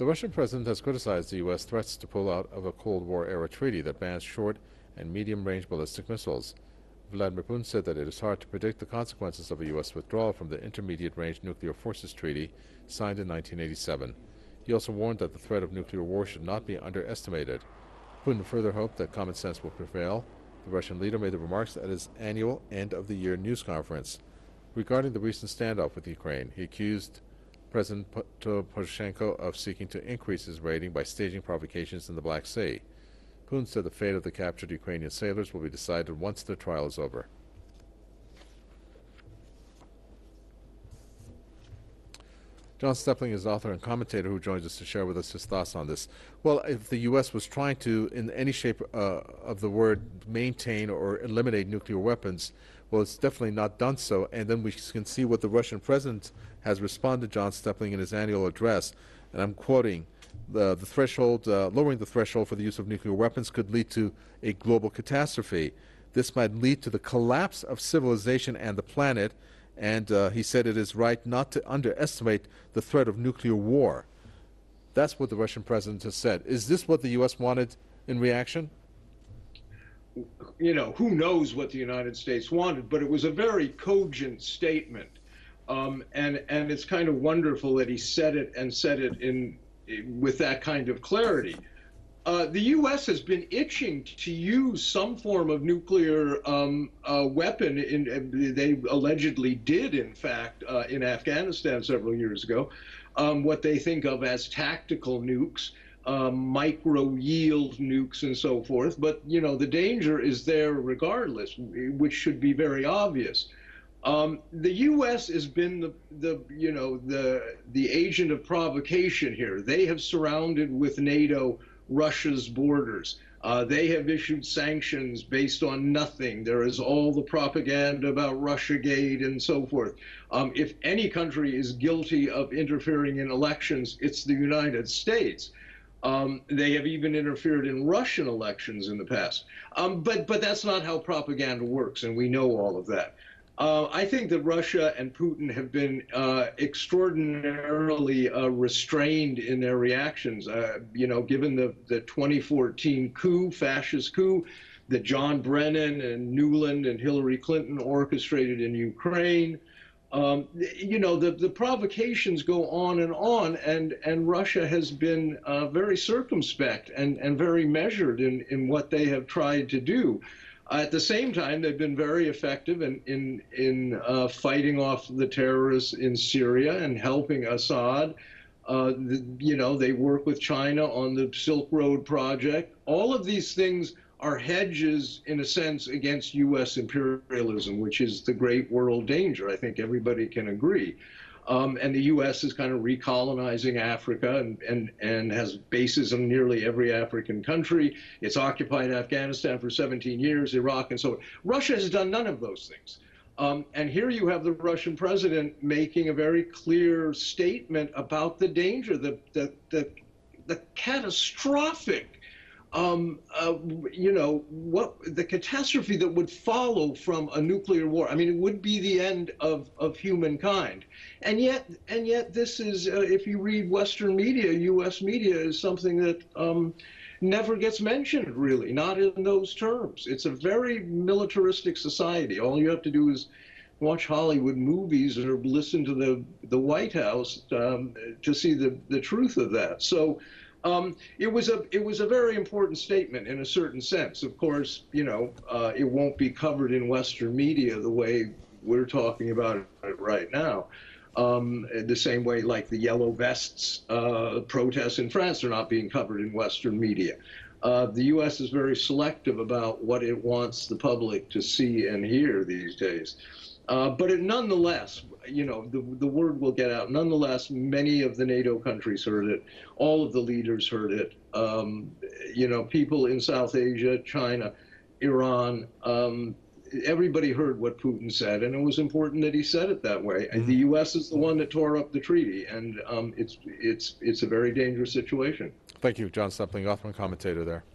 The Russian president has criticized the U.S. threats to pull out of a Cold War-era treaty that bans short and medium-range ballistic missiles. Vladimir Putin said that it is hard to predict the consequences of a U.S. withdrawal from the Intermediate-Range Nuclear Forces Treaty signed in 1987. He also warned that the threat of nuclear war should not be underestimated. Putin further hoped that common sense will prevail. The Russian leader made the remarks at his annual end-of-the-year news conference. Regarding the recent standoff with Ukraine, he accused President Poroshenko of seeking to increase his rating by staging provocations in the Black Sea. Putin said the fate of the captured Ukrainian sailors will be decided once their trial is over. John Stepling is author and commentator who joins us to share with us his thoughts on this. Well, if the U.S. was trying to, in any shape of the word, maintain or eliminate nuclear weapons, well, it's definitely not done so. And then we can see what the Russian president has responded, John Stepling, in his annual address. And I'm quoting, the threshold, lowering the threshold for the use of nuclear weapons could lead to a global catastrophe. This might lead to the collapse of civilization and the planet. And he said it is right not to underestimate the threat of nuclear war. That's what the Russian president has said. Is this what the U.S. wanted in reaction? You know, who knows what the United States wanted, but it was a very cogent statement. And it's kind of wonderful that he said it and said it with that kind of clarity. The U.S. has been itching to use some form of nuclear weapon. They allegedly did, in fact, in Afghanistan several years ago, what they think of as tactical nukes, micro-yield nukes and so forth. But, you know, the danger is there regardless, which should be very obvious. The U.S. has been the agent of provocation here. They have surrounded with NATO Russia's borders. They have issued sanctions based on nothing. There is all the propaganda about Russiagate and so forth. If any country is guilty of interfering in elections, it's the United States. They have even interfered in Russian elections in the past. But that's not how propaganda works, and we know all of that. I think that Russia and Putin have been extraordinarily restrained in their reactions. You know, given the 2014 coup, fascist coup, that John Brennan and Nuland and Hillary Clinton orchestrated in Ukraine. You know, the provocations go on, and Russia has been very circumspect and very measured in what they have tried to do. At the same time, they've been very effective in fighting off the terrorists in Syria and helping Assad. You know, they work with China on the Silk Road project. All of these things are hedges, in a sense, against U.S. imperialism, which is the great world danger. I think everybody can agree. And the U.S. is kind of recolonizing Africa and has bases in nearly every African country. It's occupied Afghanistan for 17 years, Iraq, and so on. Russia has done none of those things. And here you have the Russian president making a very clear statement about the danger, the catastrophic you know, what the catastrophe that would follow from a nuclear war. I mean, it would be the end of humankind. And yet this is, if you read Western media, U.S. media, is something that never gets mentioned, really, not in those terms. It's a very militaristic society. All you have to do is watch Hollywood movies or listen to the White House to see the truth of that. So it was a very important statement in a certain sense. Of course, you know, it won't be covered in Western media the way we're talking about it right now. The same way like the Yellow Vests protests in France are not being covered in Western media. The U.S. is very selective about what it wants the public to see and hear these days. But nonetheless, you know, the word will get out. Nonetheless, many of the NATO countries heard it. All of the leaders heard it. You know, people in South Asia, China, Iran, everybody heard what Putin said, and it was important that he said it that way. And the U.S. is the one that tore up the treaty, and it's a very dangerous situation. Thank you, John Stepling, author and commentator there.